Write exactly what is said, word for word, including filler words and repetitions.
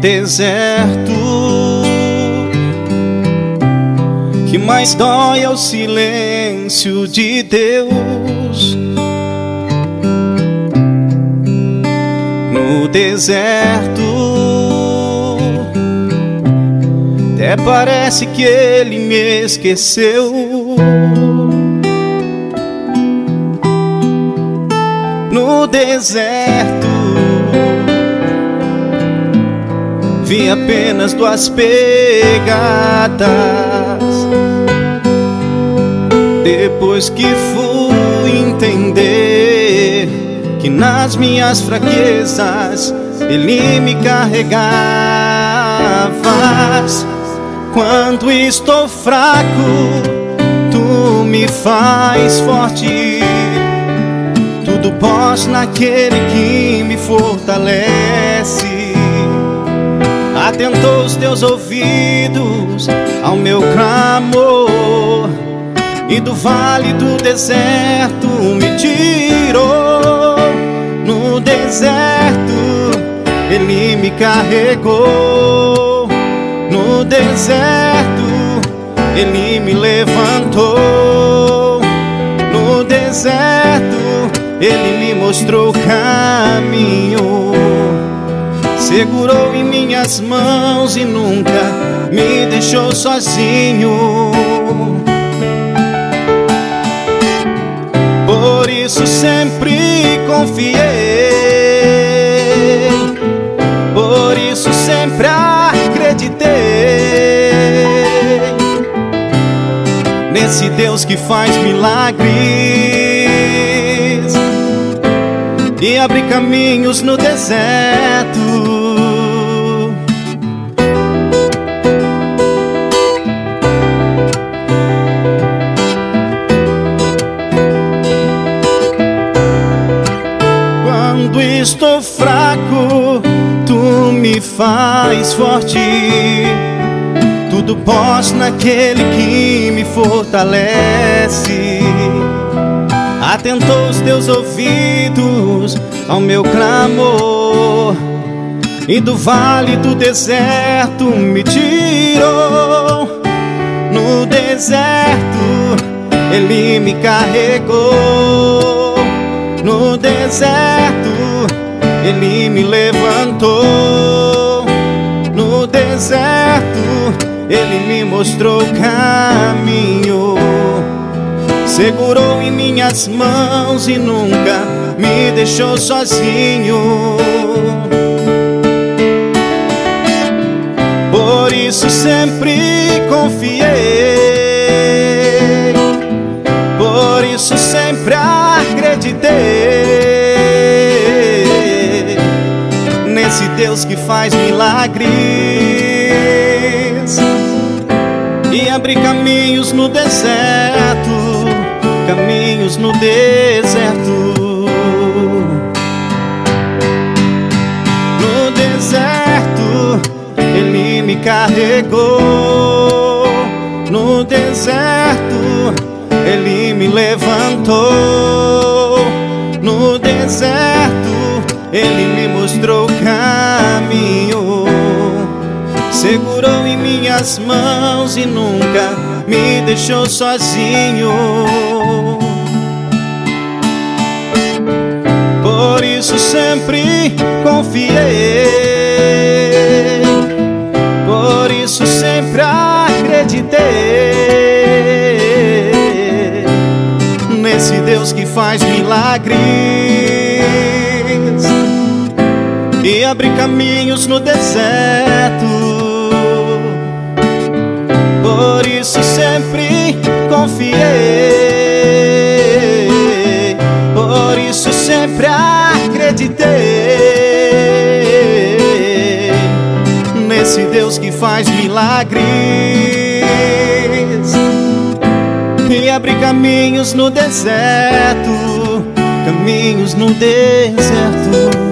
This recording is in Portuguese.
deserto, que mais dói é o silêncio de Deus. No deserto, até parece que Ele me esqueceu. No deserto, vi apenas duas pegadas. Depois que fui entender que nas minhas fraquezas Ele me carregava. Quando estou fraco, Tu me faz forte. Tudo posso naquele que me fortalece. Atentou os Teus ouvidos ao meu clamor, e do vale do deserto me tirou. No deserto Ele me carregou. No deserto Ele me levantou. No deserto Ele me mostrou o caminho. Segurou em minhas mãos e nunca me deixou sozinho. Por isso sempre confiei, por isso sempre acreditei nesse Deus que faz milagres e abre caminhos no deserto. Quando estou fraco, Tu me faz forte. Tudo posso naquele que me fortalece. Atentou os Teus ouvidos ao meu clamor, e do vale do deserto me tirou. No deserto Ele me carregou. No deserto Ele me levantou. No deserto Ele me mostrou o caminho. Segurou em minhas mãos e nunca me deixou sozinho. Por isso sempre confiei, por isso sempre acreditei nesse Deus que faz milagres e abre caminhos no deserto. Caminhos no deserto. No deserto Ele me carregou. No deserto Ele me levantou. No deserto Ele me mostrou o caminho. Segurou em minhas mãos e nunca me deixou sozinho. Por isso sempre confiei, por isso sempre acreditei nesse Deus que faz milagres e abre caminhos no deserto. Por isso sempre confiei, por isso sempre acreditei nesse Deus que faz milagres e abre caminhos no deserto. Caminhos no deserto.